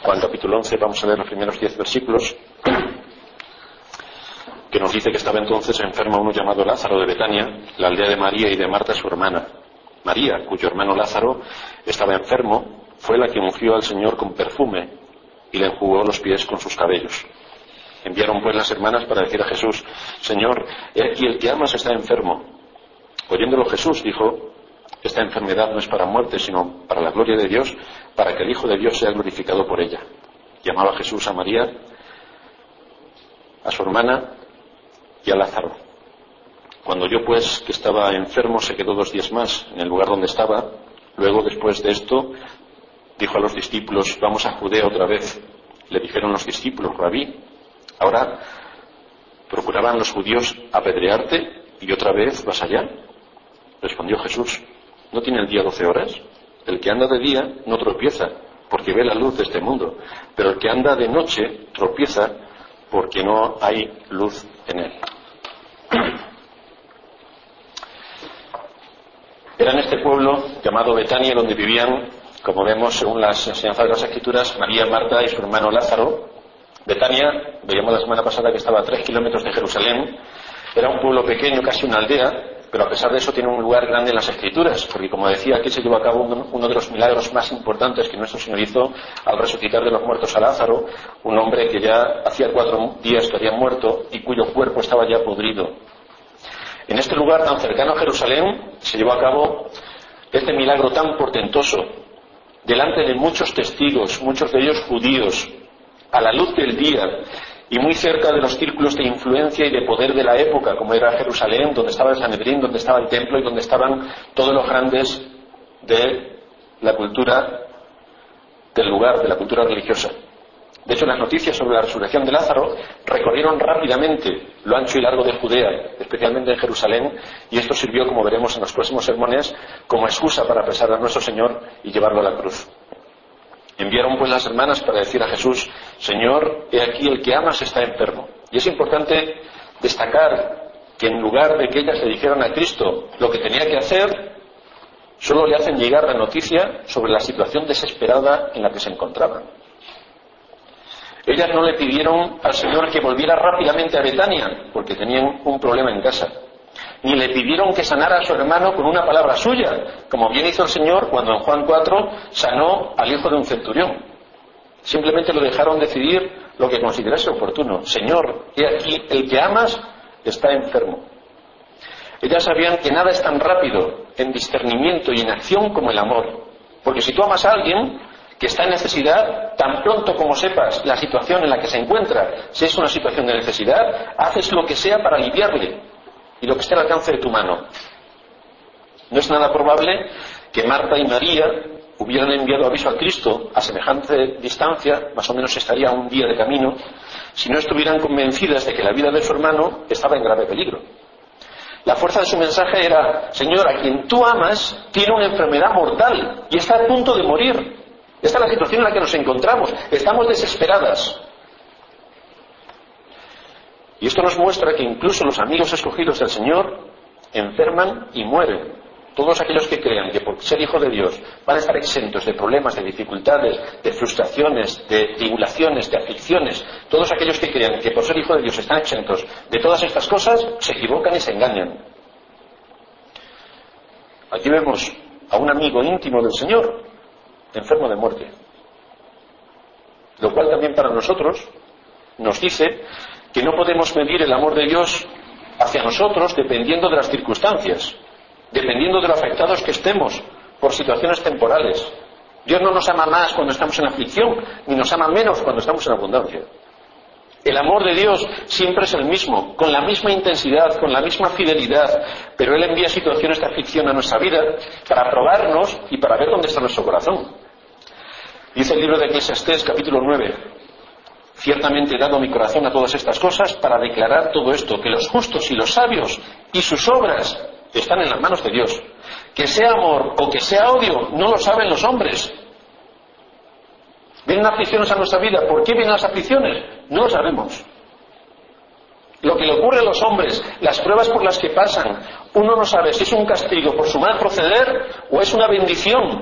Juan capítulo 11, vamos a leer los primeros 10 versículos, que nos dice que estaba entonces enfermo uno llamado Lázaro de Betania, la aldea de María y de Marta su hermana. María, cuyo hermano Lázaro estaba enfermo, fue la que ungió al Señor con perfume y le enjugó los pies con sus cabellos. Enviaron pues las hermanas para decir a Jesús: Señor, he aquí el que amas está enfermo. Oyéndolo Jesús dijo: esta enfermedad no es para muerte, sino para la gloria de Dios, para que el Hijo de Dios sea glorificado por ella. Llamaba Jesús a María, a su hermana y a Lázaro. Cuando oyó pues que estaba enfermo, se quedó 2 días más en el lugar donde estaba. Luego, después de esto, dijo a los discípulos: vamos a Judea otra vez. Le dijeron los discípulos: Rabí, ahora procuraban los judíos apedrearte y otra vez vas allá. Respondió Jesús: ¿no tiene el día 12 horas? El que anda de día no tropieza, porque ve la luz de este mundo, pero el que anda de noche tropieza porque no hay luz en él. Era en este pueblo llamado Betania donde vivían, como vemos según las enseñanzas de las Escrituras, María, Marta y su hermano Lázaro. Betania, veíamos la semana pasada que estaba a 3 kilómetros de Jerusalén. Era un pueblo pequeño, casi una aldea, pero a pesar de eso tiene un lugar grande en las Escrituras, porque como decía, aquí se llevó a cabo uno de los milagros más importantes que nuestro Señor hizo al resucitar de los muertos a Lázaro, un hombre que ya hacía 4 días que había muerto y cuyo cuerpo estaba ya podrido. En este lugar tan cercano a Jerusalén se llevó a cabo este milagro tan portentoso, delante de muchos testigos, muchos de ellos judíos, a la luz del día y muy cerca de los círculos de influencia y de poder de la época, como era Jerusalén, donde estaba el Sanedrín, donde estaba el templo y donde estaban todos los grandes de la cultura del lugar, de la cultura religiosa. De hecho, las noticias sobre la resurrección de Lázaro recorrieron rápidamente lo ancho y largo de Judea, especialmente en Jerusalén, y esto sirvió, como veremos en los próximos sermones, como excusa para apresar a nuestro Señor y llevarlo a la cruz. Enviaron pues las hermanas para decir a Jesús: Señor, he aquí el que amas está enfermo. Y es importante destacar que en lugar de que ellas le dijeran a Cristo lo que tenía que hacer, solo le hacen llegar la noticia sobre la situación desesperada en la que se encontraban. Ellas no le pidieron al Señor que volviera rápidamente a Betania, porque tenían un problema en casa. Ni le pidieron que sanara a su hermano con una palabra suya, como bien hizo el Señor cuando en Juan 4 sanó al hijo de un centurión. Simplemente lo dejaron decidir lo que considerase oportuno. Señor, he aquí, el que amas está enfermo. Ellas sabían que nada es tan rápido en discernimiento y en acción como el amor. Porque si tú amas a alguien que está en necesidad, tan pronto como sepas la situación en la que se encuentra, si es una situación de necesidad, haces lo que sea para aliviarle y lo que esté al alcance de tu mano. No es nada probable que Marta y María hubieran enviado aviso a Cristo a semejante distancia, más o menos estaría un día de camino, si no estuvieran convencidas de que la vida de su hermano estaba en grave peligro. La fuerza de su mensaje era: Señor, a quien tú amas tiene una enfermedad mortal y está a punto de morir. Esta es la situación en la que nos encontramos. Estamos desesperadas. Y esto nos muestra que incluso los amigos escogidos del Señor enferman y mueren. Todos aquellos que crean que por ser hijo de Dios van a estar exentos de problemas, de dificultades, de frustraciones, de tribulaciones, de aflicciones, todos aquellos que crean que por ser hijo de Dios están exentos de todas estas cosas, se equivocan y se engañan. Aquí vemos a un amigo íntimo del Señor, enfermo de muerte. Lo cual también para nosotros nos dice que no podemos medir el amor de Dios hacia nosotros dependiendo de las circunstancias, dependiendo de lo afectados que estemos por situaciones temporales. Dios no nos ama más cuando estamos en aflicción, ni nos ama menos cuando estamos en abundancia. El amor de Dios siempre es el mismo, con la misma intensidad, con la misma fidelidad, pero Él envía situaciones de aflicción a nuestra vida para probarnos y para ver dónde está nuestro corazón. Dice el libro de Eclesiastés, capítulo 9: ciertamente he dado mi corazón a todas estas cosas para declarar todo esto, que los justos y los sabios y sus obras están en las manos de Dios. Que sea amor o que sea odio, no lo saben los hombres. ¿Vienen aflicciones a nuestra vida? ¿Por qué vienen las aflicciones? No lo sabemos. Lo que le ocurre a los hombres, las pruebas por las que pasan, uno no sabe si es un castigo por su mal proceder o es una bendición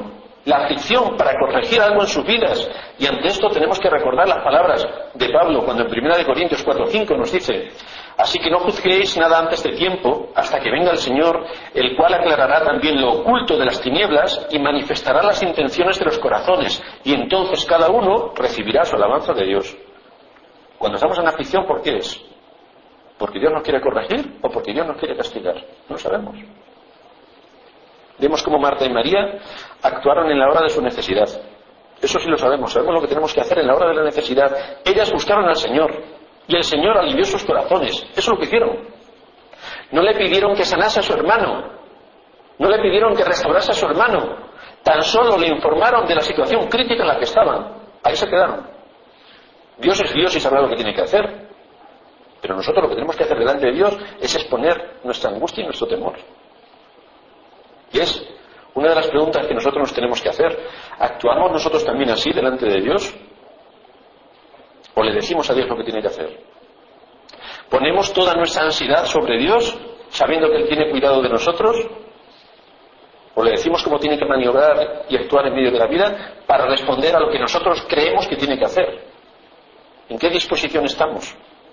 la aflicción para corregir algo en sus vidas. Y ante esto tenemos que recordar las palabras de Pablo cuando en 1 Corintios 4:5 nos dice: así que no juzguéis nada antes de tiempo, hasta que venga el Señor, el cual aclarará también lo oculto de las tinieblas y manifestará las intenciones de los corazones, y entonces cada uno recibirá su alabanza de Dios. Cuando estamos en aflicción, ¿por qué es? ¿Porque Dios nos quiere corregir o porque Dios nos quiere castigar? No sabemos. Vemos cómo Marta y María actuaron en la hora de su necesidad. Eso sí lo sabemos lo que tenemos que hacer en la hora de la necesidad. Ellas buscaron al Señor y el Señor alivió sus corazones. Eso es lo que hicieron. No le pidieron que sanase a su hermano, no le pidieron que restaurase a su hermano, tan solo le informaron de la situación crítica en la que estaban. Ahí se quedaron. Dios es Dios y sabrá lo que tiene que hacer, pero nosotros lo que tenemos que hacer delante de Dios es exponer nuestra angustia y nuestro temor. Y es una de las preguntas que nosotros nos tenemos que hacer. ¿Actuamos nosotros también así delante de Dios? ¿O le decimos a Dios lo que tiene que hacer? ¿Ponemos toda nuestra ansiedad sobre Dios, sabiendo que Él tiene cuidado de nosotros? ¿O le decimos cómo tiene que maniobrar y actuar en medio de la vida para responder a lo que nosotros creemos que tiene que hacer? ¿En qué disposición estamos?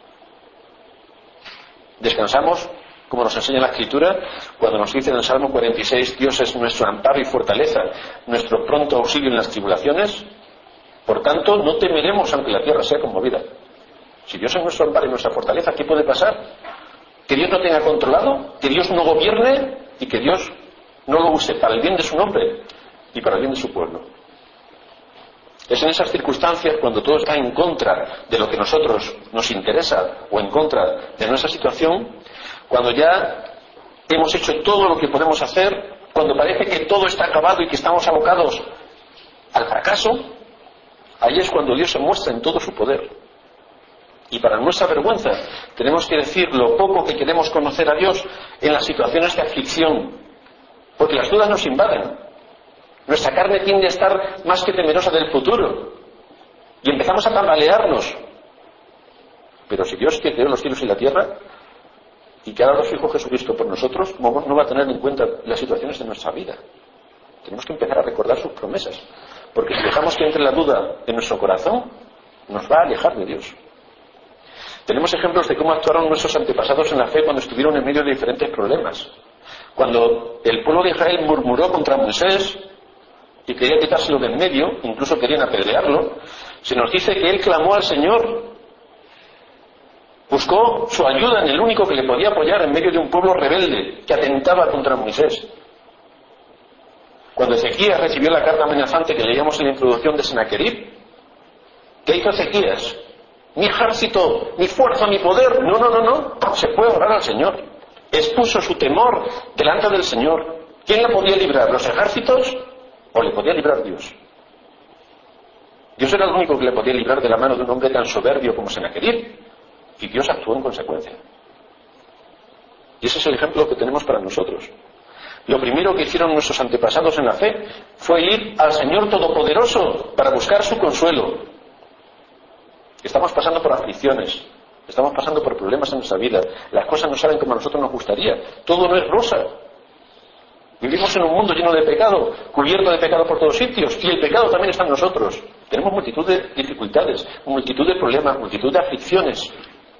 ¿Descansamos, como nos enseña la Escritura, cuando nos dice en el Salmo 46, Dios es nuestro amparo y fortaleza, nuestro pronto auxilio en las tribulaciones? Por tanto, no temeremos aunque la tierra sea conmovida. Si Dios es nuestro amparo y nuestra fortaleza, ¿qué puede pasar? Que Dios no tenga controlado, que Dios no gobierne y que Dios no lo use para el bien de su nombre y para el bien de su pueblo. Es en esas circunstancias, cuando todo está en contra de lo que a nosotros nos interesa o en contra de nuestra situación, cuando ya hemos hecho todo lo que podemos hacer, cuando parece que todo está acabado y que estamos abocados al fracaso, ahí es cuando Dios se muestra en todo su poder. Y para nuestra vergüenza tenemos que decir lo poco que queremos conocer a Dios en las situaciones de aflicción, porque las dudas nos invaden. Nuestra carne tiende a estar más que temerosa del futuro y empezamos a tambalearnos. Pero si Dios, que creó los cielos y la tierra y que ha dado a su Hijo Jesucristo por nosotros, no va a tener en cuenta las situaciones de nuestra vida. Tenemos que empezar a recordar sus promesas, porque si dejamos que entre la duda en nuestro corazón, nos va a alejar de Dios. Tenemos ejemplos de cómo actuaron nuestros antepasados en la fe cuando estuvieron en medio de diferentes problemas. Cuando el pueblo de Israel murmuró contra Moisés y quería quitárselo de en medio, incluso querían apedrearlo, se nos dice que él clamó al Señor, buscó su ayuda en el único que le podía apoyar en medio de un pueblo rebelde que atentaba contra Moisés. Cuando Ezequías recibió la carta amenazante que leíamos en la introducción de Sennacherib, ¿qué hizo Ezequías? Ni ejército, ni fuerza, ni poder. No. Se fue a orar al Señor. Expuso su temor delante del Señor. ¿Quién le podía librar? ¿Los ejércitos? ¿O le podía librar Dios? Dios era el único que le podía librar de la mano de un hombre tan soberbio como Sennacherib. Y Dios actuó en consecuencia. Y ese es el ejemplo que tenemos para nosotros. Lo primero que hicieron nuestros antepasados en la fe fue ir al Señor Todopoderoso para buscar su consuelo. Estamos pasando por aflicciones, estamos pasando por problemas en nuestra vida, las cosas no salen como a nosotros nos gustaría, todo no es rosa. Vivimos en un mundo lleno de pecado, cubierto de pecado por todos sitios, y el pecado también está en nosotros. Tenemos multitud de dificultades, multitud de problemas, multitud de aflicciones.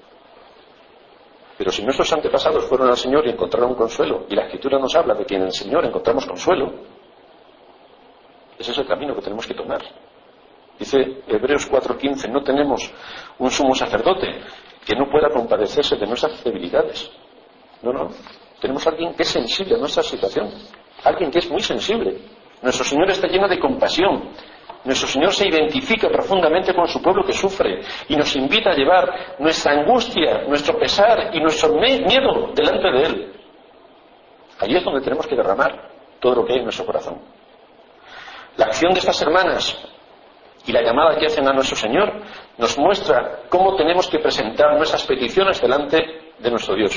Pero si nuestros antepasados fueron al Señor y encontraron consuelo, y la Escritura nos habla de que en el Señor encontramos consuelo, ese es el camino que tenemos que tomar. Dice Hebreos 4:15, no tenemos un sumo sacerdote que no pueda compadecerse de nuestras debilidades. No. Tenemos a alguien que es sensible a nuestra situación, alguien que es muy sensible. Nuestro Señor está lleno de compasión. Nuestro Señor se identifica profundamente con su pueblo que sufre y nos invita a llevar nuestra angustia, nuestro pesar y nuestro miedo delante de Él. Allí es donde tenemos que derramar todo lo que hay en nuestro corazón. La acción de estas hermanas y la llamada que hacen a nuestro Señor nos muestra cómo tenemos que presentar nuestras peticiones delante de nuestro Dios.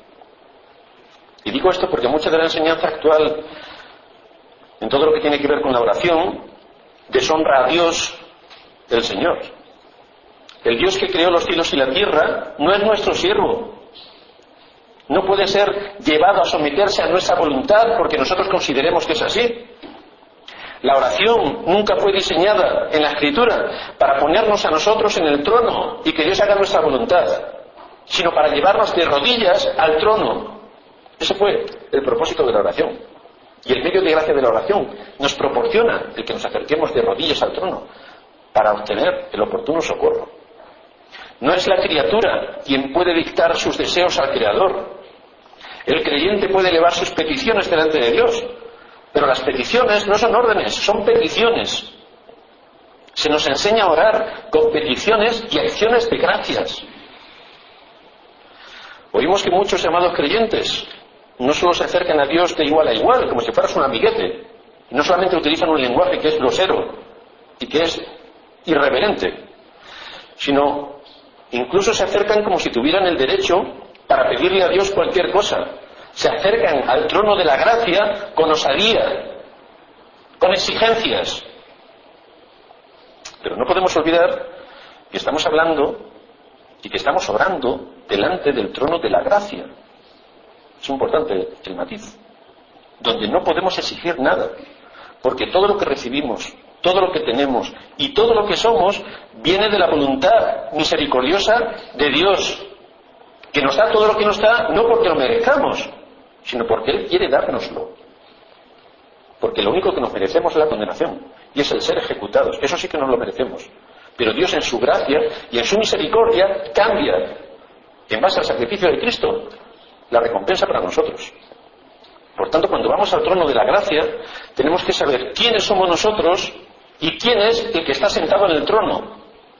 Y digo esto porque mucha de la enseñanza actual en todo lo que tiene que ver con la oración deshonra a Dios, el Señor. El Dios que creó los cielos y la tierra no es nuestro siervo. No puede ser llevado a someterse a nuestra voluntad porque nosotros consideremos que es así. La oración nunca fue diseñada en la Escritura para ponernos a nosotros en el trono y que Dios haga nuestra voluntad, sino para llevarnos de rodillas al trono. Ese fue el propósito de la oración. Y el medio de gracia de la oración nos proporciona el que nos acerquemos de rodillas al trono para obtener el oportuno socorro. No es la criatura quien puede dictar sus deseos al Creador. El creyente puede elevar sus peticiones delante de Dios, pero las peticiones no son órdenes, son peticiones. Se nos enseña a orar con peticiones y acciones de gracias. Oímos que muchos llamados creyentes no solo se acercan a Dios de igual a igual, como si fueras un amiguete, no solamente utilizan un lenguaje que es grosero y que es irreverente, sino incluso se acercan como si tuvieran el derecho para pedirle a Dios cualquier cosa. Se acercan al trono de la gracia con osadía, con exigencias. Pero no podemos olvidar que estamos hablando y que estamos orando delante del trono de la gracia. Es importante el matiz, donde no podemos exigir nada, porque todo lo que recibimos, todo lo que tenemos y todo lo que somos viene de la voluntad misericordiosa de Dios, que nos da todo lo que nos da no porque lo merezcamos, sino porque Él quiere dárnoslo. Porque lo único que nos merecemos es la condenación, y es el ser ejecutados. Eso sí que nos lo merecemos. Pero Dios en su gracia y en su misericordia cambia, en base al sacrificio de Cristo, la recompensa para nosotros. Por tanto, cuando vamos al trono de la gracia, tenemos que saber quiénes somos nosotros y quién es el que está sentado en el trono.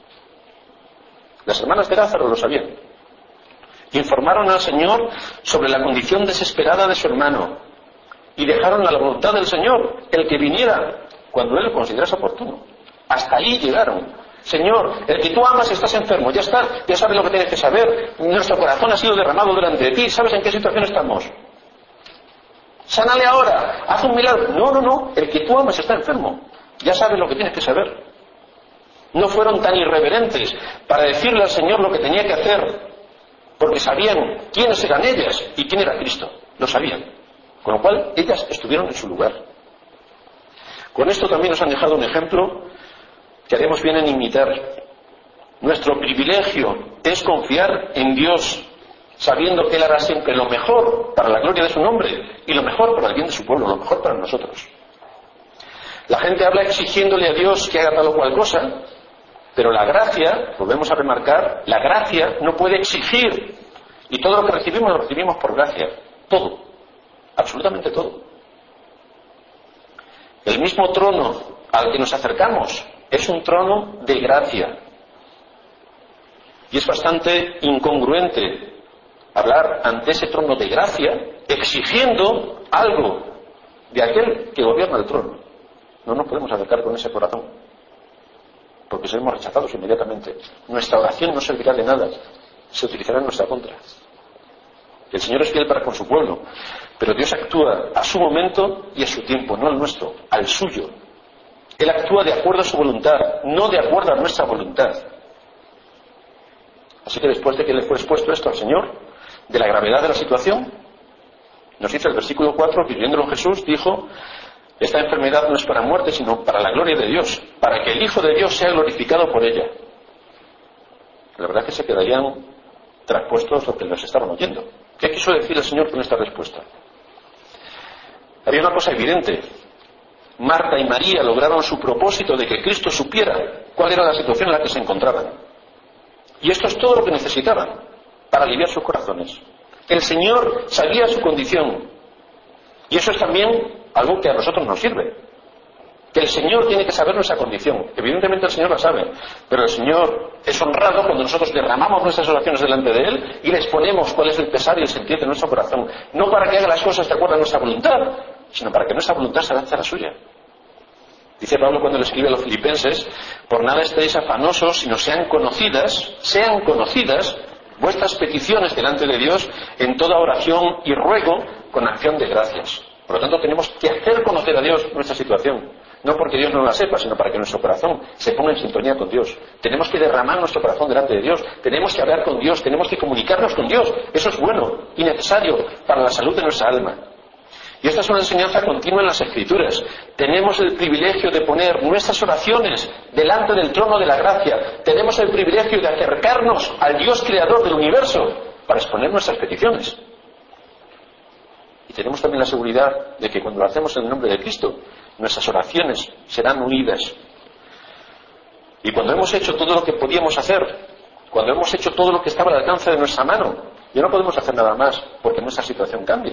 Las hermanas de Lázaro lo sabían. Informaron al Señor sobre la condición desesperada de su hermano y dejaron a la voluntad del Señor el que viniera cuando Él lo considerase oportuno. Hasta ahí llegaron. Señor, el que tú amas estás enfermo, ya está, ya sabes lo que tienes que saber, nuestro corazón ha sido derramado delante de ti, ¿sabes en qué situación estamos? Sánale ahora, haz un milagro. No, el que tú amas está enfermo, ya sabes lo que tienes que saber. No fueron tan irreverentes para decirle al Señor lo que tenía que hacer, porque sabían quiénes eran ellas y quién era Cristo, lo sabían, con lo cual ellas estuvieron en su lugar. Con esto también nos han dejado un ejemplo que haremos bien en imitar. Nuestro privilegio es confiar en Dios, sabiendo que Él hará siempre lo mejor para la gloria de su nombre y lo mejor para el bien de su pueblo, lo mejor para nosotros. La gente habla exigiéndole a Dios que haga tal o cual cosa, pero la gracia, volvemos a remarcar, la gracia no puede exigir, y todo lo que recibimos lo recibimos por gracia, todo, absolutamente todo. El mismo trono al que nos acercamos es un trono de gracia. Y es bastante incongruente hablar ante ese trono de gracia exigiendo algo de aquel que gobierna el trono. No nos podemos acercar con ese corazón, porque seremos rechazados inmediatamente. Nuestra oración no servirá de nada, se utilizará en nuestra contra. El Señor es fiel para con su pueblo, pero Dios actúa a su momento y a su tiempo, no al nuestro, al suyo. Él actúa de acuerdo a su voluntad, no de acuerdo a nuestra voluntad. Así que después de que le fue expuesto esto al Señor, de la gravedad de la situación, nos dice el versículo 4, que viéndolo Jesús dijo: esta enfermedad no es para muerte, sino para la gloria de Dios, para que el Hijo de Dios sea glorificado por ella. La verdad es que se quedarían traspuestos los que los estaban oyendo. ¿Qué quiso decir el Señor con esta respuesta? Había una cosa evidente. Marta y María lograron su propósito de que Cristo supiera cuál era la situación en la que se encontraban. Y esto es todo lo que necesitaban para aliviar sus corazones. El Señor sabía su condición. Y eso es también algo que a nosotros nos sirve. Que el Señor tiene que saber nuestra condición. Evidentemente el Señor la sabe, pero el Señor es honrado cuando nosotros derramamos nuestras oraciones delante de Él y les ponemos cuál es el pesar y el sentir de nuestro corazón. No para que haga las cosas de acuerdo a nuestra voluntad, sino para que nuestra voluntad se adapte a la suya. Dice Pablo cuando le escribe a los filipenses: por nada estéis afanosos, sino sean conocidas vuestras peticiones delante de Dios en toda oración y ruego con acción de gracias. Por lo tanto, tenemos que hacer conocer a Dios nuestra situación, no porque Dios no la sepa, sino para que nuestro corazón se ponga en sintonía con Dios. Tenemos que derramar nuestro corazón delante de Dios, tenemos que hablar con Dios, tenemos que comunicarnos con Dios. Eso es bueno y necesario para la salud de nuestra alma. Y esta es una enseñanza continua en las Escrituras. Tenemos el privilegio de poner nuestras oraciones delante del trono de la gracia. Tenemos el privilegio de acercarnos al Dios creador del universo para exponer nuestras peticiones. Y tenemos también la seguridad de que cuando lo hacemos en el nombre de Cristo, nuestras oraciones serán oídas. Y cuando hemos hecho todo lo que podíamos hacer, cuando hemos hecho todo lo que estaba al alcance de nuestra mano, ya no podemos hacer nada más porque nuestra situación cambie.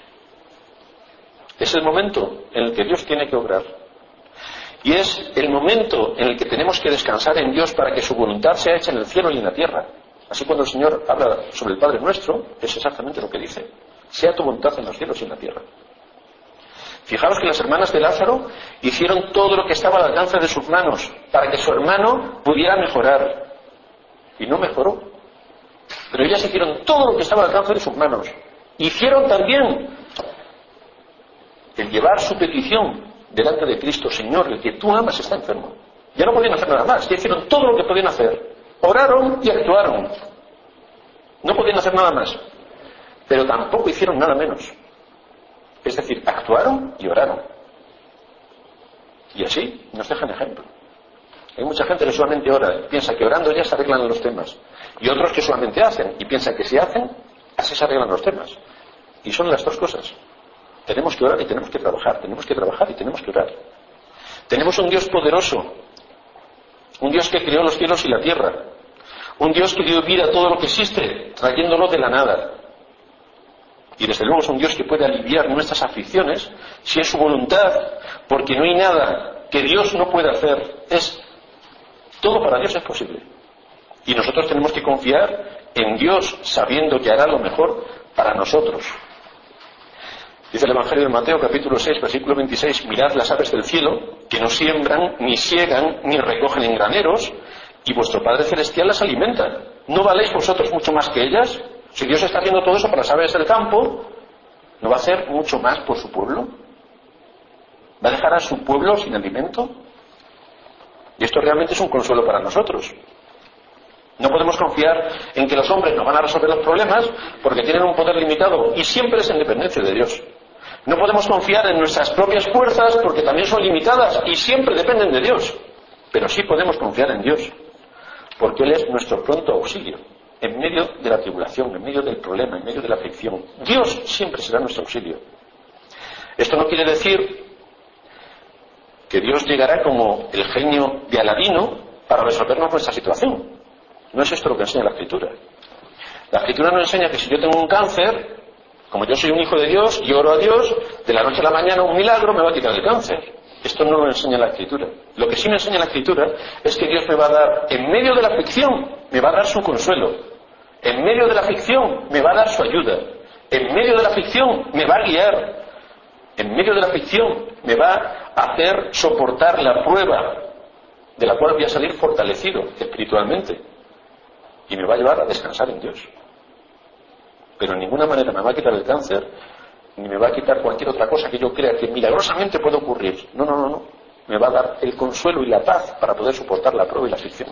Es el momento en el que Dios tiene que obrar. Y es el momento en el que tenemos que descansar en Dios para que su voluntad sea hecha en el cielo y en la tierra. Así cuando el Señor habla sobre el Padre Nuestro, es exactamente lo que dice. Sea tu voluntad en los cielos y en la tierra. Fijaos que las hermanas de Lázaro hicieron todo lo que estaba al alcance de sus manos para que su hermano pudiera mejorar. Y no mejoró. Pero ellas hicieron todo lo que estaba al alcance de sus manos. Hicieron también el llevar su petición delante de Cristo. Señor, el que tú amas está enfermo. Ya no podían hacer nada más. Ya hicieron todo lo que podían hacer. Oraron y actuaron. No podían hacer nada más. Pero tampoco hicieron nada menos. Es decir, actuaron y oraron. Y así nos dejan ejemplo. Hay mucha gente que solamente ora y piensa que orando ya se arreglan los temas. Y otros que solamente hacen y piensan que si hacen, así se arreglan los temas. Y son las dos cosas. Tenemos que orar y tenemos que trabajar. Tenemos que trabajar y tenemos que orar. Tenemos un Dios poderoso. Un Dios que creó los cielos y la tierra. Un Dios que dio vida a todo lo que existe, trayéndolo de la nada. Y desde luego es un Dios que puede aliviar nuestras aflicciones si es su voluntad, porque no hay nada que Dios no pueda hacer. Todo para Dios es posible. Y nosotros tenemos que confiar en Dios sabiendo que hará lo mejor para nosotros. Dice el Evangelio de Mateo, capítulo 6, versículo 26, mirad las aves del cielo, que no siembran, ni siegan, ni recogen en graneros, y vuestro Padre Celestial las alimenta. ¿No valéis vosotros mucho más que ellas? Si Dios está haciendo todo eso para las aves del campo, ¿no va a hacer mucho más por su pueblo? ¿Va a dejar a su pueblo sin alimento? Y esto realmente es un consuelo para nosotros. No podemos confiar en que los hombres nos van a resolver los problemas porque tienen un poder limitado y siempre es en dependencia de Dios. No podemos confiar en nuestras propias fuerzas porque también son limitadas y siempre dependen de Dios. Pero sí podemos confiar en Dios porque Él es nuestro pronto auxilio en medio de la tribulación, en medio del problema, en medio de la aflicción. Dios siempre será nuestro auxilio. Esto no quiere decir que Dios llegará como el genio de Aladino para resolvernos nuestra situación. No es esto lo que enseña la Escritura. La Escritura nos enseña que si yo tengo un cáncer, como yo soy un hijo de Dios y oro a Dios, de la noche a la mañana un milagro me va a quitar el cáncer. Esto no lo enseña la Escritura. Lo que sí me enseña la Escritura es que Dios me va a dar, en medio de la aflicción, me va a dar su consuelo. En medio de la aflicción me va a dar su ayuda. En medio de la aflicción me va a guiar. En medio de la aflicción me va a hacer soportar la prueba de la cual voy a salir fortalecido espiritualmente. Y me va a llevar a descansar en Dios. Pero en ninguna manera me va a quitar el cáncer, ni me va a quitar cualquier otra cosa que yo crea que milagrosamente puede ocurrir. No. Me va a dar el consuelo y la paz para poder soportar la prueba y la aflicción.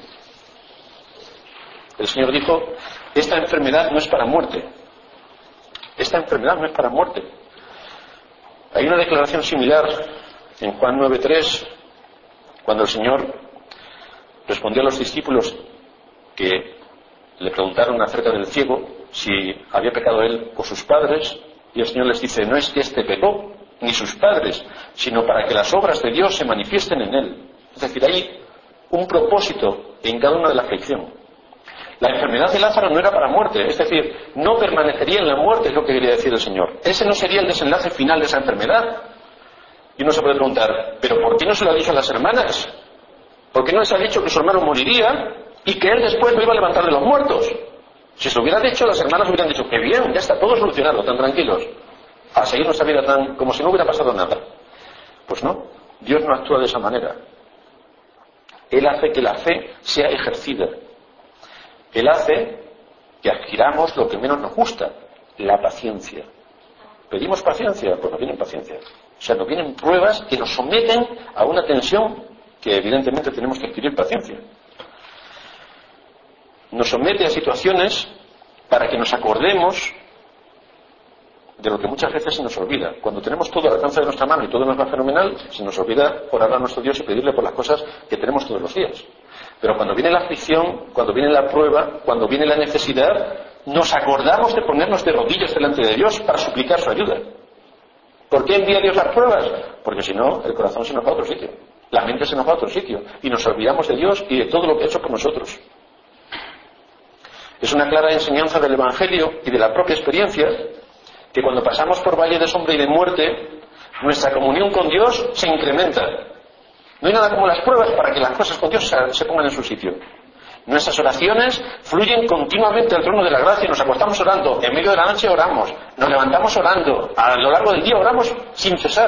El Señor dijo, esta enfermedad no es para muerte. Esta enfermedad no es para muerte. Hay una declaración similar en Juan 9:3, cuando el Señor respondió a los discípulos que le preguntaron acerca del ciego si había pecado él o sus padres, y el Señor les dice, no es que éste pecó, ni sus padres, sino para que las obras de Dios se manifiesten en él. Es decir, hay un propósito en cada una de la aflicción. La enfermedad de Lázaro no era para muerte, es decir, no permanecería en la muerte, es lo que quería decir el Señor. Ese no sería el desenlace final de esa enfermedad. Y uno se puede preguntar, ¿pero por qué no se lo ha dicho a las hermanas? ¿Por qué no les ha dicho que su hermano moriría y que él después lo iba a levantar de los muertos? Si se lo hubiera dicho, las hermanas hubieran dicho, qué bien, ya está todo solucionado, tan tranquilos. A seguir nuestra vida tan como si no hubiera pasado nada. Pues no, Dios no actúa de esa manera. Él hace que la fe sea ejercida. Él hace que adquiramos lo que menos nos gusta, la paciencia. ¿Pedimos paciencia? Pues nos vienen paciencia. O sea, nos vienen pruebas que nos someten a una tensión que evidentemente tenemos que adquirir paciencia. Nos somete a situaciones para que nos acordemos de lo que muchas veces se nos olvida. Cuando tenemos todo al alcance de nuestra mano y todo nos va fenomenal, se nos olvida orar a nuestro Dios y pedirle por las cosas que tenemos todos los días. Pero cuando viene la aflicción, cuando viene la prueba, cuando viene la necesidad, nos acordamos de ponernos de rodillas delante de Dios para suplicar su ayuda. ¿Por qué envía Dios las pruebas? Porque si no, el corazón se nos va a otro sitio, la mente se nos va a otro sitio y nos olvidamos de Dios y de todo lo que ha hecho por nosotros. Es una clara enseñanza del Evangelio y de la propia experiencia que cuando pasamos por valle de sombra y de muerte, nuestra comunión con Dios se incrementa. No hay nada como las pruebas para que las cosas con Dios se pongan en su sitio. Nuestras oraciones fluyen continuamente al trono de la gracia, nos acostamos orando, en medio de la noche oramos, nos levantamos orando, a lo largo del día oramos sin cesar.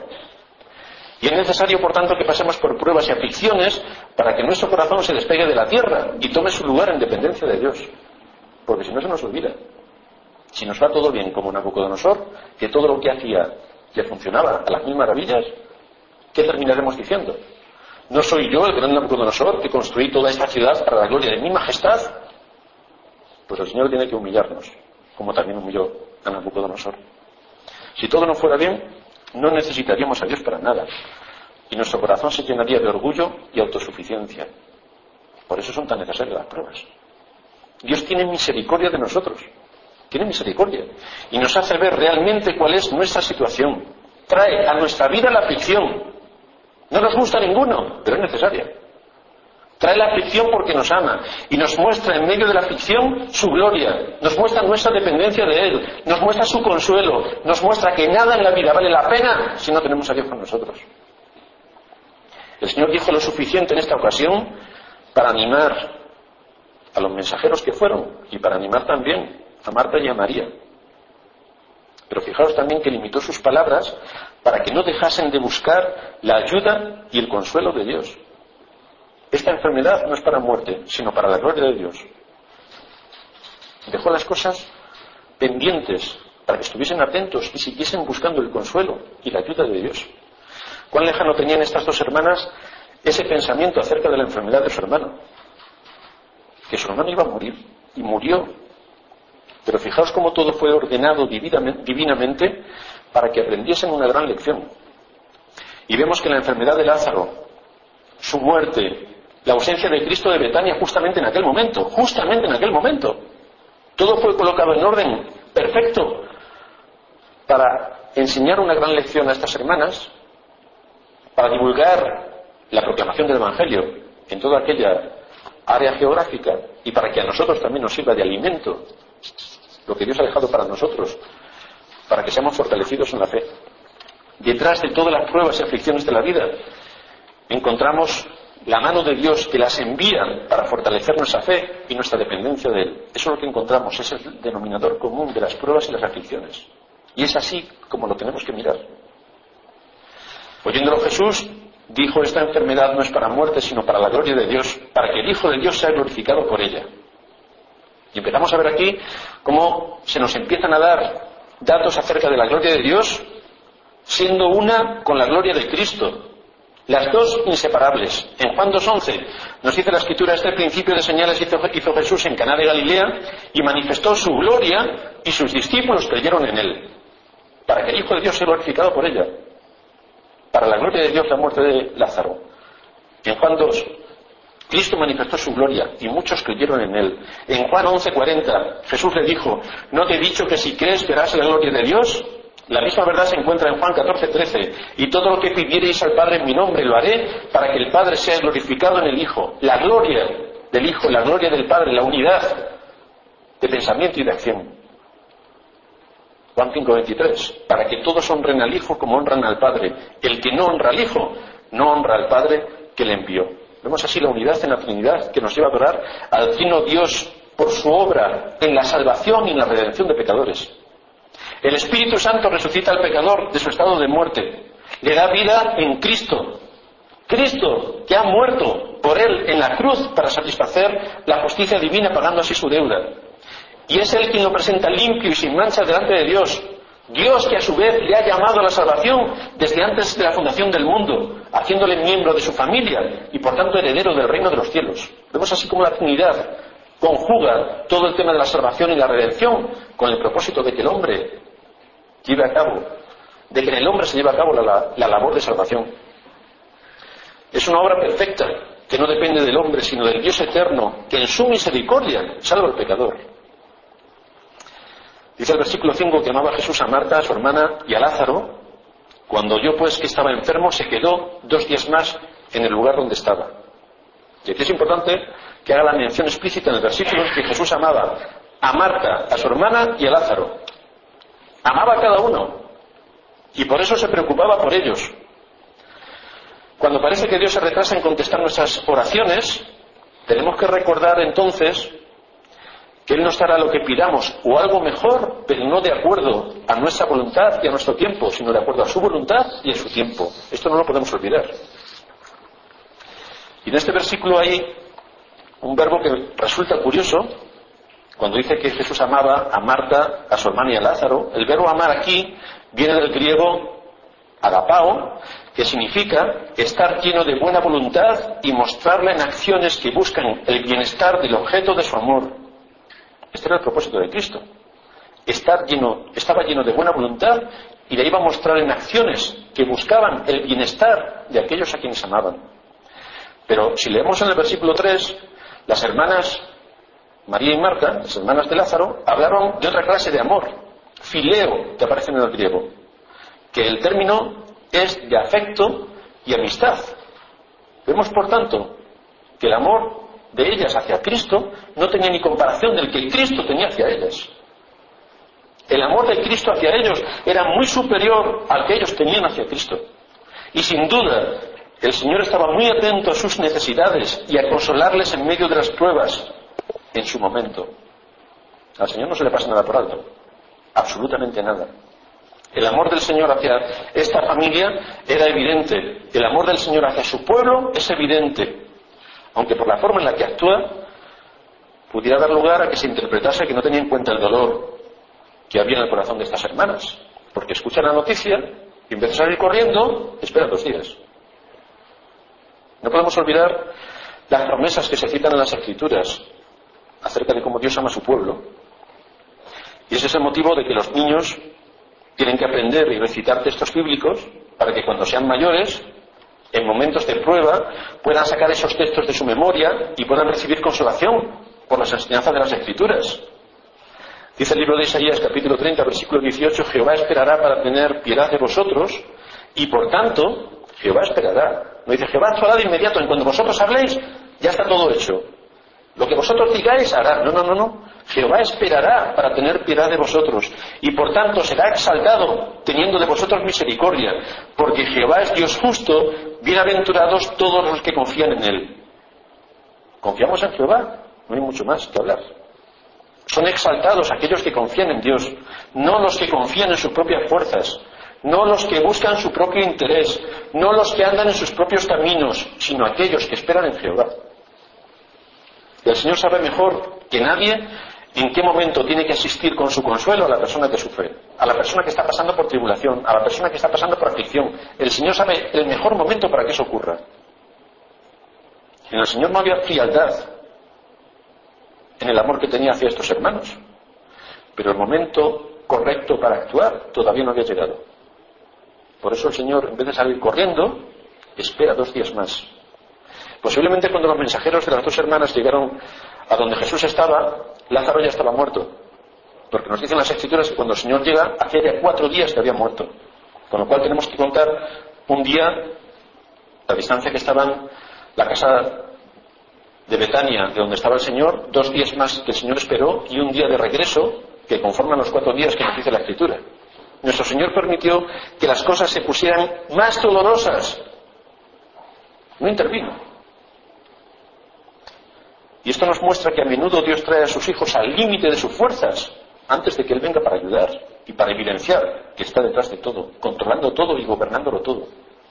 Y es necesario, por tanto, que pasemos por pruebas y aflicciones para que nuestro corazón se despegue de la tierra y tome su lugar en dependencia de Dios. Porque si no se nos olvida. Si nos va todo bien como Nabucodonosor, que todo lo que hacía le funcionaba a las mil maravillas, ¿qué terminaremos diciendo? ¿No soy yo el gran Nabucodonosor que construí toda esta ciudad para la gloria de mi majestad? Pues el Señor tiene que humillarnos, como también humilló a Nabucodonosor. Si todo no fuera bien, no necesitaríamos a Dios para nada, y nuestro corazón se llenaría de orgullo y autosuficiencia. Por eso son tan necesarias las pruebas. Dios tiene misericordia de nosotros, tiene misericordia, y nos hace ver realmente cuál es nuestra situación. Trae a nuestra vida la aflicción. No nos gusta ninguno, pero es necesaria. Trae la aflicción porque nos ama y nos muestra en medio de la aflicción su gloria, nos muestra nuestra dependencia de Él, nos muestra su consuelo, nos muestra que nada en la vida vale la pena si no tenemos a Dios con nosotros. El Señor dijo lo suficiente en esta ocasión para animar a los mensajeros que fueron y para animar también a Marta y a María. Pero fijaos también que limitó sus palabras para que no dejasen de buscar la ayuda y el consuelo de Dios. Esta enfermedad no es para muerte, sino para la gloria de Dios. Dejó las cosas pendientes para que estuviesen atentos y siguiesen buscando el consuelo y la ayuda de Dios. ¿Cuán lejano tenían estas dos hermanas ese pensamiento acerca de la enfermedad de su hermano? Que su hermano iba a morir, y murió. Pero fijaos cómo todo fue ordenado divinamente para que aprendiesen una gran lección. Y vemos que la enfermedad de Lázaro, su muerte, la ausencia de Cristo de Betania justamente en aquel momento, todo fue colocado en orden perfecto para enseñar una gran lección a estas hermanas, para divulgar la proclamación del Evangelio en toda aquella área geográfica y para que a nosotros también nos sirva de alimento lo que Dios ha dejado para nosotros, para que seamos fortalecidos en la fe. Detrás de todas las pruebas y aflicciones de la vida encontramos la mano de Dios que las envía para fortalecer nuestra fe y nuestra dependencia de Él. Eso es lo que encontramos, es el denominador común de las pruebas y las aflicciones. Y es así como lo tenemos que mirar. Oyéndolo Jesús dijo: esta enfermedad no es para muerte, sino para la gloria de Dios, para que el Hijo de Dios sea glorificado por ella. Y empezamos a ver aquí cómo se nos empiezan a dar datos acerca de la gloria de Dios, siendo una con la gloria de Cristo. Las dos inseparables. En Juan 2:11 nos dice la Escritura: este principio de señales hizo Jesús en Caná de Galilea y manifestó su gloria y sus discípulos creyeron en él. Para que el Hijo de Dios sea glorificado por ella. Para la gloria de Dios la muerte de Lázaro. En Juan 2, Cristo manifestó su gloria y muchos creyeron en él. En Juan 11:40 Jesús le dijo: ¿no te he dicho que si crees verás la gloria de Dios? La misma verdad se encuentra en Juan 14:13. Y todo lo que pidiereis al Padre en mi nombre lo haré para que el Padre sea glorificado en el Hijo. La gloria del Hijo, la gloria del Padre, la unidad de pensamiento y de acción. Juan 5:23. Para que todos honren al Hijo como honran al Padre. El que no honra al Hijo no honra al Padre que le envió. Vemos así la unidad en la Trinidad que nos lleva a adorar al Trino Dios por su obra en la salvación y en la redención de pecadores. El Espíritu Santo resucita al pecador de su estado de muerte. Le da vida en Cristo. Cristo, que ha muerto por él en la cruz para satisfacer la justicia divina, pagando así su deuda. Y es él quien lo presenta limpio y sin mancha delante de Dios. Dios, que a su vez le ha llamado a la salvación desde antes de la fundación del mundo, haciéndole miembro de su familia y por tanto heredero del reino de los cielos. Vemos así como la Trinidad conjuga todo el tema de la salvación y la redención con el propósito de que el hombre lleve a cabo, de que en el hombre se lleve a cabo la labor de salvación. Es una obra perfecta, que no depende del hombre, sino del Dios eterno, que en su misericordia salva al pecador. Dice el versículo 5 que amaba Jesús a Marta, a su hermana y a Lázaro. Cuando oyó pues que estaba enfermo, se quedó 2 días más en el lugar donde estaba. Y aquí es importante que haga la mención explícita en el versículo que Jesús amaba a Marta, a su hermana y a Lázaro. Amaba a cada uno y por eso se preocupaba por ellos. Cuando parece que Dios se retrasa en contestar nuestras oraciones, tenemos que recordar entonces que Él nos dará lo que pidamos o algo mejor, pero no de acuerdo a nuestra voluntad y a nuestro tiempo, sino de acuerdo a su voluntad y a su tiempo. Esto no lo podemos olvidar. Y en este versículo hay un verbo que resulta curioso. Cuando dice que Jesús amaba a Marta, a su hermana y a Lázaro, el verbo amar aquí viene del griego agapao, que significa estar lleno de buena voluntad y mostrarla en acciones que buscan el bienestar del objeto de su amor. Este era el propósito de Cristo. Estaba lleno de buena voluntad y le iba a mostrar en acciones que buscaban el bienestar de aquellos a quienes amaban. Pero si leemos en el versículo 3, las hermanas María y Marta, las hermanas de Lázaro, hablaron de otra clase de amor, fileo, que aparece en el griego, que el término es de afecto y amistad. Vemos, por tanto, que el amor de ellas hacia Cristo no tenía ni comparación del que Cristo tenía hacia ellas. El amor de Cristo hacia ellos era muy superior al que ellos tenían hacia Cristo. Y sin duda, el Señor estaba muy atento a sus necesidades y a consolarles en medio de las pruebas en su momento. Al Señor no se le pasa nada por alto, absolutamente nada. El amor del Señor hacia esta familia era evidente. El amor del Señor hacia su pueblo es evidente, aunque por la forma en la que actúa pudiera dar lugar a que se interpretase que no tenía en cuenta el dolor que había en el corazón de estas hermanas, porque escuchan la noticia y en vez de salir corriendo, esperan 2 días. No podemos olvidar las promesas que se citan en las Escrituras acerca de cómo Dios ama a su pueblo. Y ese es el motivo de que los niños tienen que aprender y recitar textos bíblicos para que cuando sean mayores, en momentos de prueba, puedan sacar esos textos de su memoria y puedan recibir consolación por las enseñanzas de las Escrituras. Dice el libro de Isaías, capítulo 30, versículo 18, Jehová esperará para tener piedad de vosotros y por tanto, Jehová esperará. No dice Jehová actuará de inmediato, en cuando vosotros habléis, ya está todo hecho. Lo que vosotros digáis hará. No. Jehová esperará para tener piedad de vosotros y por tanto será exaltado teniendo de vosotros misericordia, porque Jehová es Dios justo, bienaventurados todos los que confían en Él. ¿Confiamos en Jehová? No hay mucho más que hablar. Son exaltados aquellos que confían en Dios, no los que confían en sus propias fuerzas, no los que buscan su propio interés, no los que andan en sus propios caminos, sino aquellos que esperan en Jehová. Y el Señor sabe mejor que nadie en qué momento tiene que asistir con su consuelo a la persona que sufre, a la persona que está pasando por tribulación, a la persona que está pasando por aflicción. El Señor sabe el mejor momento para que eso ocurra. En el Señor no había frialdad en el amor que tenía hacia estos hermanos, pero el momento correcto para actuar todavía no había llegado. Por eso el Señor, en vez de salir corriendo, espera 2 días más. Posiblemente cuando los mensajeros de las 2 hermanas llegaron a donde Jesús estaba, Lázaro ya estaba muerto. Porque nos dicen las Escrituras que cuando el Señor llega, hacía ya 4 días que había muerto. Con lo cual tenemos que contar un día, la distancia que estaban la casa de Betania, de donde estaba el Señor, 2 días más que el Señor esperó y un día de regreso que conforman los 4 días que nos dice la Escritura. Nuestro Señor permitió que las cosas se pusieran más dolorosas. No intervino. Y esto nos muestra que a menudo Dios trae a sus hijos al límite de sus fuerzas antes de que Él venga para ayudar y para evidenciar que está detrás de todo, controlando todo y gobernándolo todo.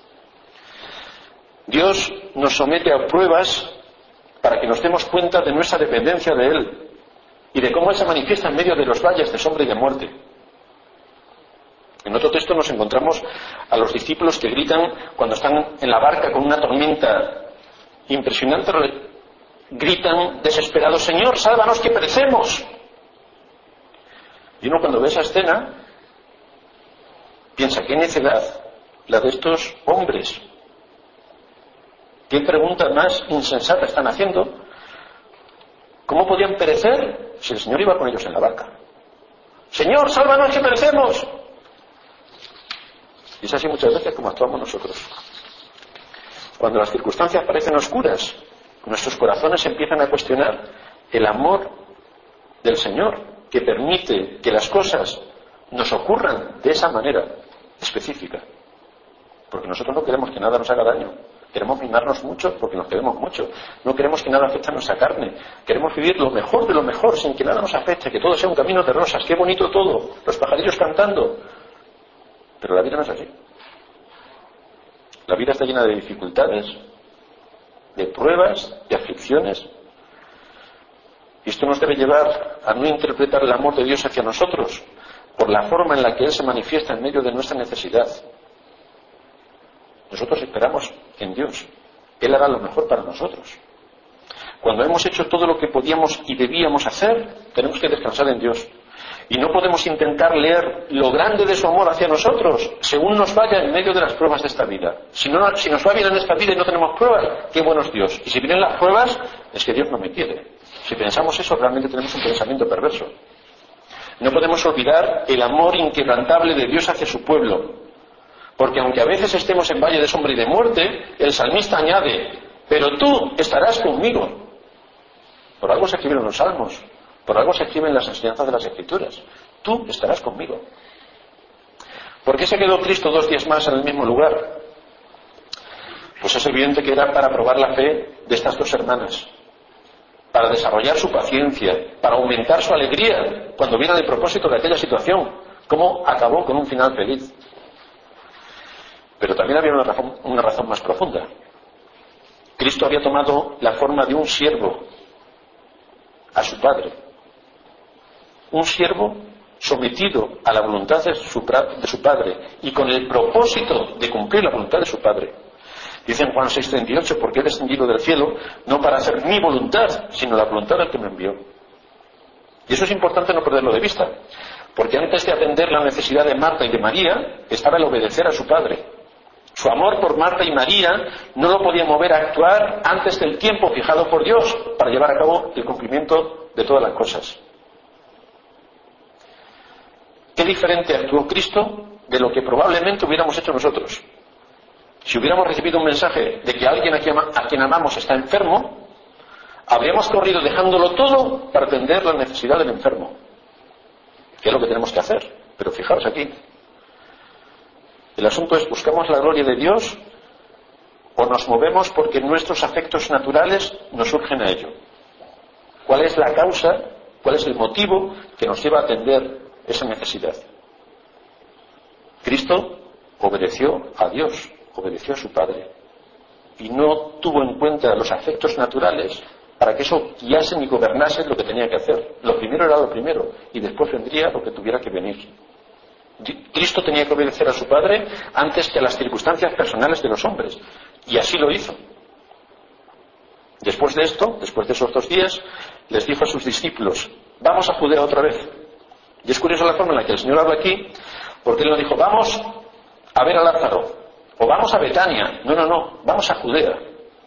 Dios nos somete a pruebas para que nos demos cuenta de nuestra dependencia de Él y de cómo Él se manifiesta en medio de los valles de sombra y de muerte. En otro texto nos encontramos a los discípulos que gritan cuando están en la barca con una tormenta impresionante, gritan desesperados, Señor, sálvanos que perecemos. Y uno cuando ve esa escena Piensa, qué necedad la de estos hombres. ¿Qué pregunta más insensata están haciendo? ¿Cómo podían perecer si el Señor iba con ellos en la barca? Señor, sálvanos que perecemos. Y es así muchas veces como actuamos nosotros. Cuando las circunstancias parecen oscuras, nuestros corazones empiezan a cuestionar el amor del Señor, que permite que las cosas nos ocurran de esa manera específica. Porque nosotros no queremos que nada nos haga daño. Queremos mimarnos mucho porque nos queremos mucho. No queremos que nada afecte a nuestra carne. Queremos vivir lo mejor de lo mejor sin que nada nos afecte, que todo sea un camino de rosas. Qué bonito todo, los pajarillos cantando. Pero la vida no es así. La vida está llena de dificultades, de pruebas, de aflicciones. Y esto nos debe llevar a no interpretar el amor de Dios hacia nosotros por la forma en la que Él se manifiesta en medio de nuestra necesidad. Nosotros esperamos en Dios. Él hará lo mejor para nosotros. Cuando hemos hecho todo lo que podíamos y debíamos hacer, tenemos que descansar en Dios. Y no podemos intentar leer lo grande de su amor hacia nosotros según nos vaya en medio de las pruebas de esta vida. Si nos va bien en esta vida y no tenemos pruebas, qué bueno es Dios. Y si vienen las pruebas, es que Dios no me quiere. Si pensamos eso, realmente tenemos un pensamiento perverso. No podemos olvidar el amor inquebrantable de Dios hacia su pueblo. Porque aunque a veces estemos en valle de sombra y de muerte, el salmista añade, pero tú estarás conmigo. Por algo se escribieron los salmos, por algo se escriben las enseñanzas de las Escrituras. Tú estarás conmigo. ¿Por qué se quedó Cristo 2 días más en el mismo lugar? Pues es evidente que era para probar la fe de estas dos hermanas, para desarrollar su paciencia, para aumentar su alegría cuando viera el propósito de aquella situación, cómo acabó con un final feliz. Pero también había una razón más profunda. Cristo había tomado la forma de un siervo a su Padre. Un siervo sometido a la voluntad de su Padre y con el propósito de cumplir la voluntad de su Padre. Dice en Juan 6:38, porque he descendido del cielo no para hacer mi voluntad, sino la voluntad del que me envió. Y eso es importante no perderlo de vista, porque antes de atender la necesidad de Marta y de María, estaba el obedecer a su Padre. Su amor por Marta y María no lo podía mover a actuar antes del tiempo fijado por Dios para llevar a cabo el cumplimiento de todas las cosas. Qué diferente actuó Cristo de lo que probablemente hubiéramos hecho nosotros. Si hubiéramos recibido un mensaje de que alguien a quien amamos está enfermo, habríamos corrido dejándolo todo para atender la necesidad del enfermo. Que es lo que tenemos que hacer. Pero fijaros aquí. El asunto es, ¿buscamos la gloria de Dios o nos movemos porque nuestros afectos naturales nos surgen a ello? ¿Cuál es la causa, cuál es el motivo que nos lleva a atender esa necesidad? Cristo obedeció a Dios, obedeció a su Padre y no tuvo en cuenta los afectos naturales para que eso guiase y gobernase lo que tenía que hacer. Lo primero era lo primero y después vendría lo que tuviera que venir. Cristo tenía que obedecer a su Padre antes que a las circunstancias personales de los hombres, y así lo hizo. Después de esto, después de esos 2 días, les dijo a sus discípulos, vamos a Judea otra vez. Y es curiosa la forma en la que el Señor habla aquí, porque Él no dijo, vamos a ver a Lázaro, o vamos a Betania. No, vamos a Judea.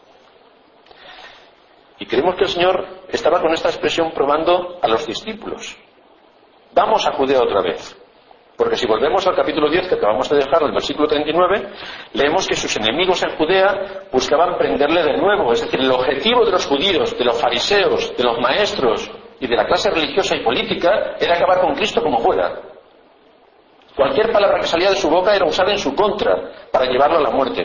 Y creemos que el Señor estaba con esta expresión probando a los discípulos. Vamos a Judea otra vez. Porque si volvemos al capítulo 10 que acabamos de dejar, el versículo 39, leemos que sus enemigos en Judea buscaban prenderle de nuevo. Es decir, el objetivo de los judíos, de los fariseos, de los maestros y de la clase religiosa y política era acabar con Cristo como fuera. Cualquier palabra que salía de su boca era usada en su contra para llevarlo a la muerte.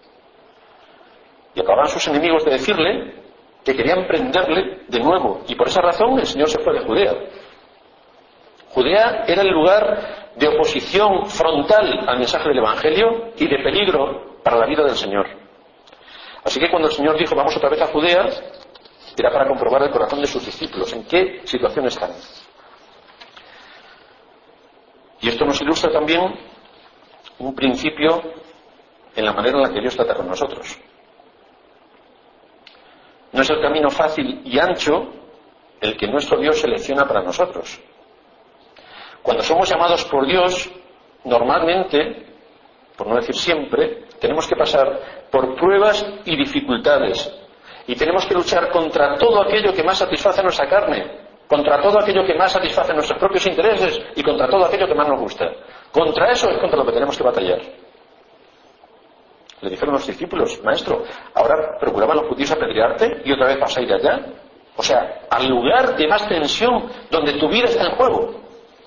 Y acababan sus enemigos de decirle que querían prenderle de nuevo. Y por esa razón el Señor se fue de Judea. Judea era el lugar de oposición frontal al mensaje del Evangelio y de peligro para la vida del Señor. Así que cuando el Señor dijo vamos otra vez a Judea, era para comprobar el corazón de sus discípulos, en qué situación están. Y esto nos ilustra también un principio en la manera en la que Dios trata con nosotros. No es el camino fácil y ancho el que nuestro Dios selecciona para nosotros. Cuando somos llamados por Dios, normalmente, por no decir siempre, tenemos que pasar por pruebas y dificultades. Y tenemos que luchar contra todo aquello que más satisface nuestra carne, contra todo aquello que más satisface nuestros propios intereses y contra todo aquello que más nos gusta. Contra eso es contra lo que tenemos que batallar. Le dijeron los discípulos: Maestro, ahora procuraban los judíos apedrearte y otra vez vas a ir allá. O sea, al lugar de más tensión, donde tu vida está en juego.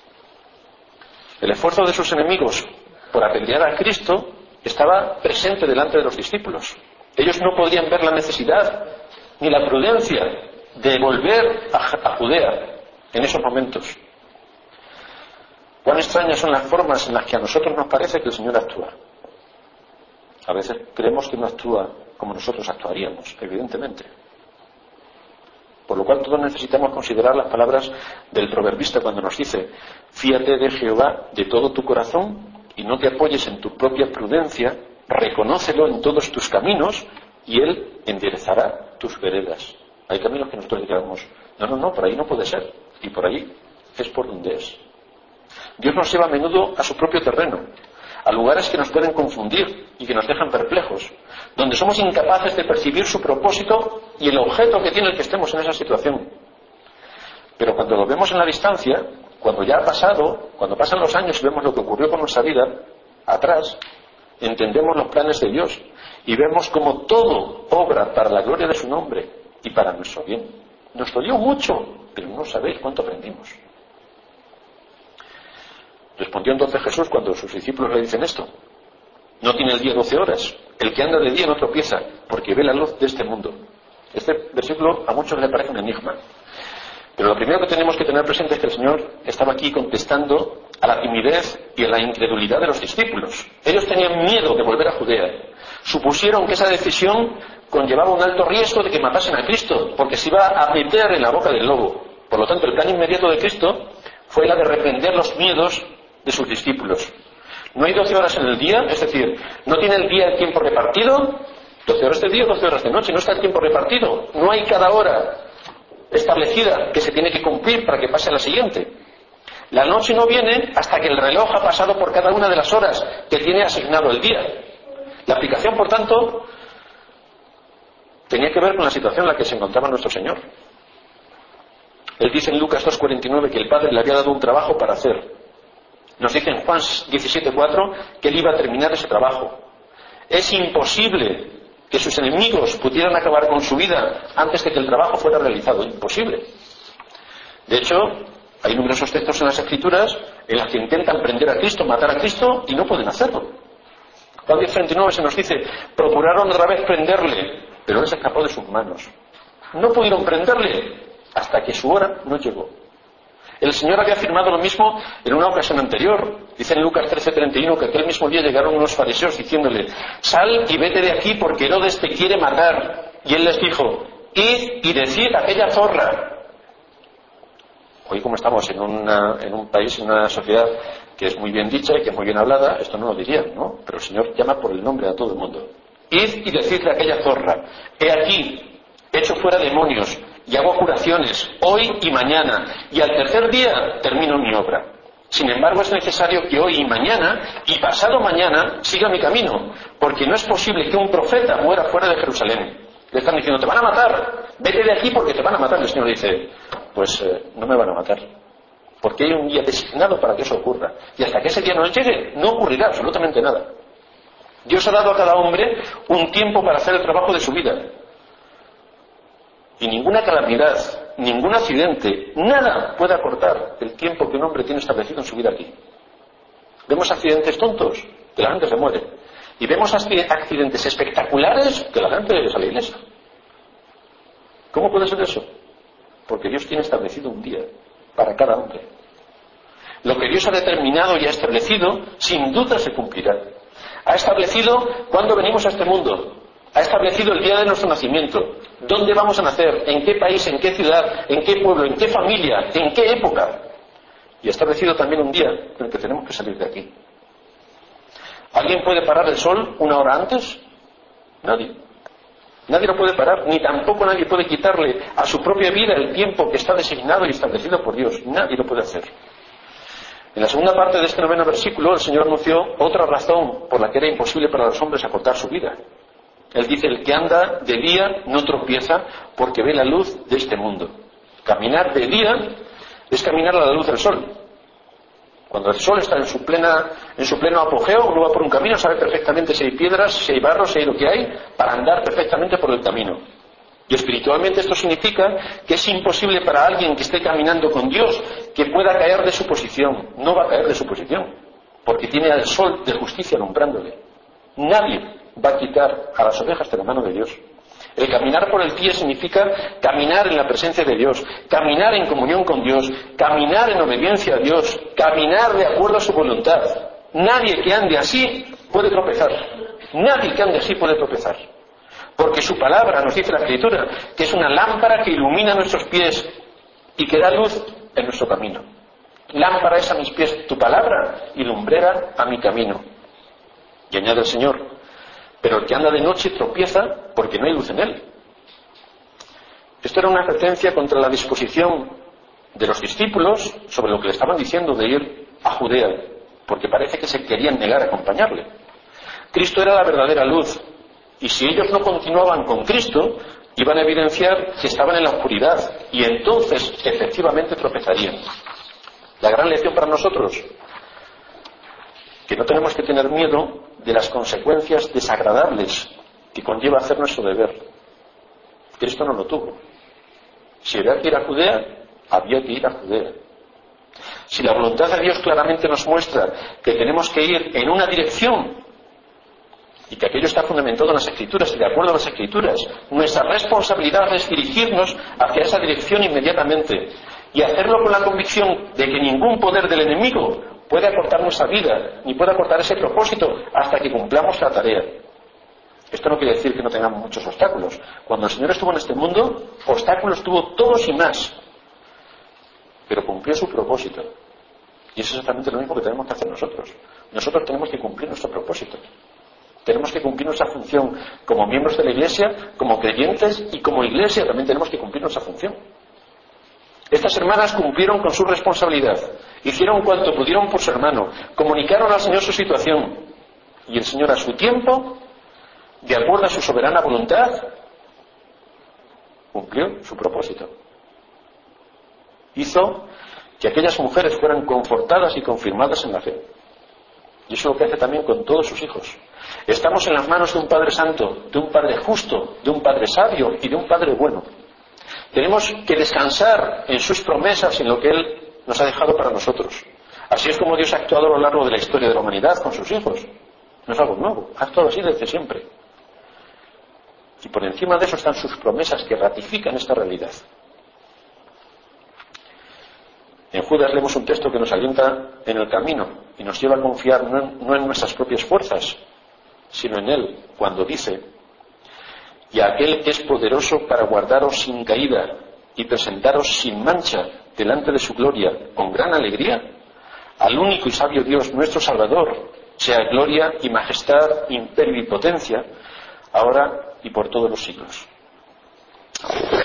El esfuerzo de sus enemigos por apedrear a Cristo estaba presente delante de los discípulos. Ellos no podían ver la necesidad ni la prudencia de volver a Judea en esos momentos. Cuán extrañas son las formas en las que a nosotros nos parece que el Señor actúa. A veces creemos que no actúa como nosotros actuaríamos, evidentemente. Por lo cual todos necesitamos considerar las palabras del proverbista cuando nos dice: fíate de Jehová de todo tu corazón y no te apoyes en tu propia prudencia, reconócelo en todos tus caminos y Él enderezará tus veredas. Hay caminos que nosotros digamos: no, por ahí no puede ser, y por ahí es por donde es. Dios nos lleva a menudo a su propio terreno, a lugares que nos pueden confundir y que nos dejan perplejos, donde somos incapaces de percibir su propósito y el objeto que tiene el que estemos en esa situación. Pero cuando lo vemos en la distancia, cuando ya ha pasado, cuando pasan los años y vemos lo que ocurrió con nuestra vida atrás, entendemos los planes de Dios y vemos cómo todo obra para la gloria de su nombre y para nuestro bien. Nos dolió mucho, pero no sabéis cuánto aprendimos. Respondió entonces Jesús cuando sus discípulos le dicen esto: no tiene el día 12 horas, el que anda de día no tropieza, porque ve la luz de este mundo. Este versículo a muchos le parece un enigma, pero lo primero que tenemos que tener presente es que el Señor estaba aquí contestando a la timidez y a la incredulidad de los discípulos. Ellos tenían miedo de volver a Judea, supusieron que esa decisión conllevaba un alto riesgo de que matasen a Cristo, porque se iba a meter en la boca del lobo. Por lo tanto, el plan inmediato de Cristo fue la de reprender los miedos de sus discípulos. No hay 12 horas en el día, es decir, no tiene el día el tiempo repartido, 12 horas de día, 12 horas de noche, no está el tiempo repartido, no hay cada hora establecida que se tiene que cumplir para que pase a la siguiente. La noche no viene hasta que el reloj ha pasado por cada una de las horas que tiene asignado el día. La aplicación, por tanto, tenía que ver con la situación en la que se encontraba nuestro Señor. Él dice en Lucas 2:49 que el Padre le había dado un trabajo para hacer. Nos dice en Juan 17:4 que Él iba a terminar ese trabajo. Es imposible que sus enemigos pudieran acabar con su vida antes de que el trabajo fuera realizado. Imposible. De hecho, hay numerosos textos en las Escrituras en las que intentan prender a Cristo, matar a Cristo, y no pueden hacerlo. Juan 10:39 se nos dice: procuraron otra vez prenderle, pero Él se escapó de sus manos. No pudieron prenderle hasta que su hora no llegó. El Señor había afirmado lo mismo en una ocasión anterior. Dice en Lucas 13:31 que aquel mismo día llegaron unos fariseos diciéndole: sal y vete de aquí porque Herodes te quiere matar. Y Él les dijo: id y decid a aquella zorra. Hoy, como estamos en un país, en una sociedad que es muy bien dicha y que es muy bien hablada, esto no lo dirían, ¿no? Pero el Señor llama por el nombre a todo el mundo. Id y decidle a aquella zorra: he aquí, echo fuera demonios y hago curaciones hoy y mañana, y al tercer día termino mi obra. Sin embargo, es necesario que hoy y mañana y pasado mañana siga mi camino, porque no es posible que un profeta muera fuera de Jerusalén. Le están diciendo: te van a matar, vete de aquí porque te van a matar. El Señor dice: pues no me van a matar, porque hay un día designado para que eso ocurra, y hasta que ese día no llegue no ocurrirá absolutamente nada. Dios ha dado a cada hombre un tiempo para hacer el trabajo de su vida, y ninguna calamidad, ningún accidente, nada puede acortar el tiempo que un hombre tiene establecido en su vida aquí. Vemos accidentes tontos, que la gente se muere, y vemos accidentes espectaculares que la gente sale ilesa. ¿Cómo puede ser eso? Porque Dios tiene establecido un día para cada hombre. Lo que Dios ha determinado y ha establecido, sin duda se cumplirá. Ha establecido cuándo venimos a este mundo. Ha establecido el día de nuestro nacimiento. ¿Dónde vamos a nacer? ¿En qué país? ¿En qué ciudad? ¿En qué pueblo? ¿En qué familia? ¿En qué época? Y ha establecido también un día en el que tenemos que salir de aquí. ¿Alguien puede parar el sol una hora antes? Nadie. Nadie lo puede parar, ni tampoco nadie puede quitarle a su propia vida el tiempo que está designado y establecido por Dios. Nadie lo puede hacer. En la segunda parte de este 9º versículo, el Señor anunció otra razón por la que era imposible para los hombres acortar su vida. Él dice: el que anda de día no tropieza porque ve la luz de este mundo. Caminar de día es caminar a la luz del sol. Cuando el sol está en su pleno apogeo, uno va por un camino, sabe perfectamente si hay piedras, si hay barro, si hay lo que hay, para andar perfectamente por el camino. Y espiritualmente esto significa que es imposible para alguien que esté caminando con Dios que pueda caer de su posición. No va a caer de su posición, porque tiene al sol de justicia alumbrándole. Nadie va a quitar a las ovejas de la mano de Dios. El caminar por el pie significa caminar en la presencia de Dios, caminar en comunión con Dios, caminar en obediencia a Dios, caminar de acuerdo a su voluntad. Nadie que ande así puede tropezar. Nadie que ande así puede tropezar. Porque su palabra, nos dice la Escritura, que es una lámpara que ilumina nuestros pies y que da luz en nuestro camino. Lámpara es a mis pies tu palabra y lumbrera a mi camino. Y añade el Señor: pero el que anda de noche tropieza porque no hay luz en él. Esto era una advertencia contra la disposición de los discípulos sobre lo que le estaban diciendo de ir a Judea, porque parece que se querían negar a acompañarle. Cristo era la verdadera luz, y si ellos no continuaban con Cristo, iban a evidenciar que estaban en la oscuridad, y entonces efectivamente tropezarían. La gran lección para nosotros: que no tenemos que tener miedo de las consecuencias desagradables que conlleva hacer nuestro deber. Cristo no lo tuvo. Si había que ir a Judea, había que ir a Judea. Si la voluntad de Dios claramente nos muestra que tenemos que ir en una dirección y que aquello está fundamentado en las Escrituras y de acuerdo a las Escrituras, nuestra responsabilidad es dirigirnos hacia esa dirección inmediatamente y hacerlo con la convicción de que ningún poder del enemigo puede acortar nuestra vida, ni puede acortar ese propósito hasta que cumplamos la tarea. Esto no quiere decir que no tengamos muchos obstáculos. Cuando el Señor estuvo en este mundo, obstáculos tuvo todos y más, pero cumplió su propósito. Y es exactamente lo mismo que tenemos que hacer nosotros. Nosotros tenemos que cumplir nuestro propósito. Tenemos que cumplir nuestra función como miembros de la Iglesia, como creyentes, y como Iglesia también tenemos que cumplir nuestra función. Estas hermanas cumplieron con su responsabilidad, hicieron cuanto pudieron por su hermano, comunicaron al Señor su situación, y el Señor a su tiempo, de acuerdo a su soberana voluntad, cumplió su propósito. Hizo que aquellas mujeres fueran confortadas y confirmadas en la fe. Y eso es lo que hace también con todos sus hijos. Estamos en las manos de un Padre Santo, de un Padre justo, de un Padre sabio y de un Padre bueno. Tenemos que descansar en sus promesas y en lo que Él nos ha dejado para nosotros. Así es como Dios ha actuado a lo largo de la historia de la humanidad con sus hijos. No es algo nuevo, ha actuado así desde siempre. Y por encima de eso están sus promesas que ratifican esta realidad. En Judas leemos un texto que nos alienta en el camino y nos lleva a confiar no en nuestras propias fuerzas, sino en Él, cuando dice: y aquel que es poderoso para guardaros sin caída y presentaros sin mancha delante de su gloria con gran alegría, al único y sabio Dios nuestro Salvador, sea gloria y majestad, imperio y potencia, ahora y por todos los siglos.